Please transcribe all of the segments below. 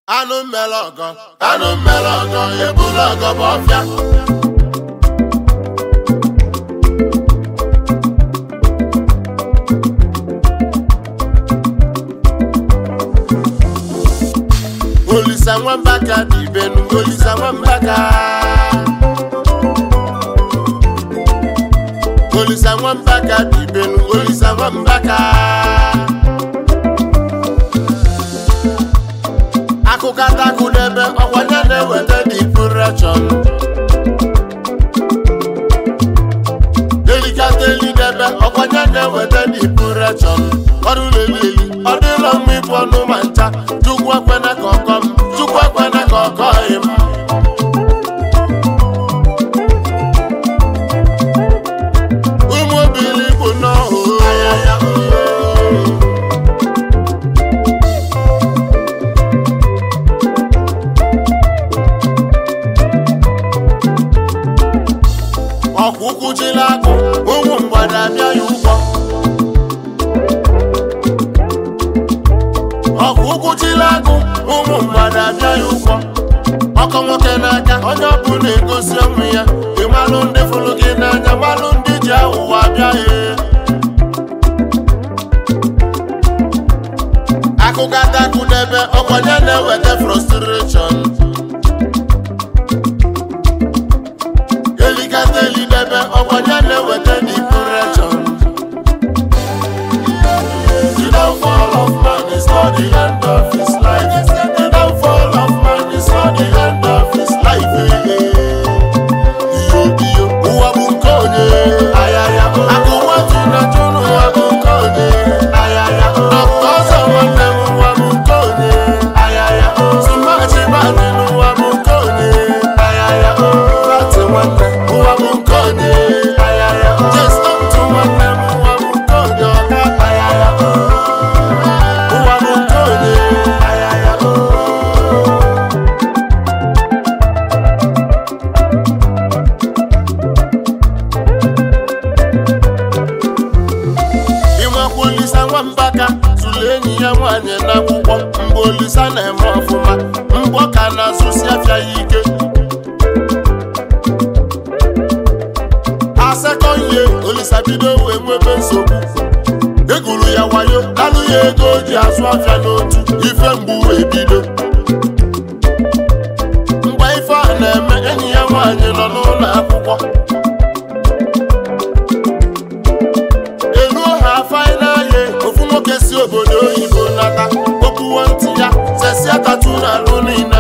Anụ mmelọgọ ebula ọgọ bụ ọfịa. Olisa nwambaka dị ibenu, Olisa nwambaka. Olisa nwambaka dị ibenu, Olisa nwambaka. Akụkata n'ebe ọkwanye na-eweta depression. Delikata eli n'ebe ọkwanye na-eweta depression. Ọrụ lelili, ọ dịla mma ịbụ ọnụ ma ncha. Chukwu ekwena ka ọkọ m, Chukwu ekwena ka ọkọ m. Ụmụ obili bụ n'ọhụ ayaya. Ọkwụkwụ jila akụ, ụmụ mgbada abịa ya ụgbọ. Ọkwụkwụ jila akụ, ụmụ mgbada abịa ya ụgbọ. Ọkọ nwoke n'aka, onye ọbụla egosi onwe ya. Ịmalụ ndị fụrụ gị n'anya, malụ ndị ji aghụghọ abịa ya. Akụkata n'ebe ọkwanye na-eweta frustration. Delikata eli n'ebe ọkwanye na-eweta depression. The downfall of man is not the end of his life. The downfall of man is not the end of his life. Iyo, ụwa bụ nke onye. Ayaya, akụwa tụna tụnụ ụwa bụ nke onye. Ayaya, dọkta ọzọ nwanne m ụwa bụ nke onye. Ayaya, tụmachi badị n'ụwa bụ nke onye. Ayaya, bati nwanne ụwa bụ nke onye. Ayaya, jestọ ntụ nwanne m ụwa bụ nke onye. Ọka ayaya, ụwa bụ nke onye. Ayaya, ịmakwa Olisa nwambaka tụrụ enyi ya nwaanyị n'akwụkwọ. Mgbe Olisa na-eme ọfụma, mgbọ ka na-azụsi afịa ya ike. Asekọnye Olisa bido wee nwebe nsogbu. Egwuru ya wayo, alụ ya ego o ji azụ afịa n'otu. Ife mgbu wee bido. Mgbe ife a na-eme, enyi ya nwaanyị nọ n'ụlọ akwụkwọ. Eluo ha faịnal ye, ofu nwoke si obodo oyibo nata. Okwuwo ntị ya, sesia tatu n'alụ niile.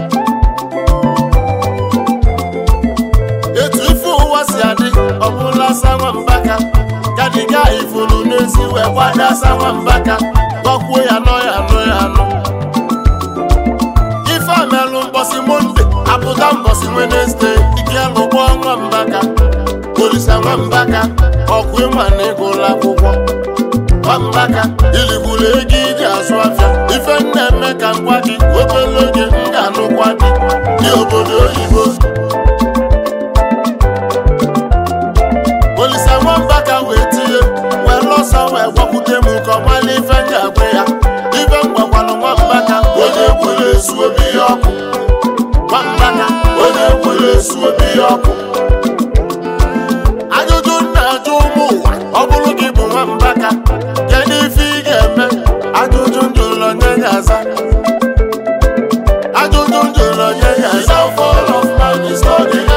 Etu ife ụwa si adị, ọbụla asa nwambaka. Kadiga ifuru n'ezi wee gbada asa nwambaka. Gọkwuo ya nọ ya nọ ya nọ. Ife amelụ mbọsị Monde, apụta mbọsị Wenesde. Ike lụgbọ nwambaka. Olisa nwambaka, ọkụ ịma na ịgụla akwụkwọ. Nwambaka, iligburu ego iji azụ afịa. Ife na-eme ka ngwa gị, obere oge m ga-anụkwa gị. Dị obodo oyibo. Olisa nwambaka wee tinye, wee lọsa wee gwakwute m ka ọ mala ife ndị agwa ya. Ife m gwakwalụ nwambaka, onye ekwere esu obi ya ọkụ. Nwambaka, onye ekwere esu obi ya ọkụ. Ajụjụ na-ajụ ụmụ ụwa, ọ bụrụ gị bụ nwambaka, kedu ife ị ga-eme? Ajụjụ njụrụ onye ga-aza. Ajụjụ njụrụ onye ga-aza. The downfall of man is not the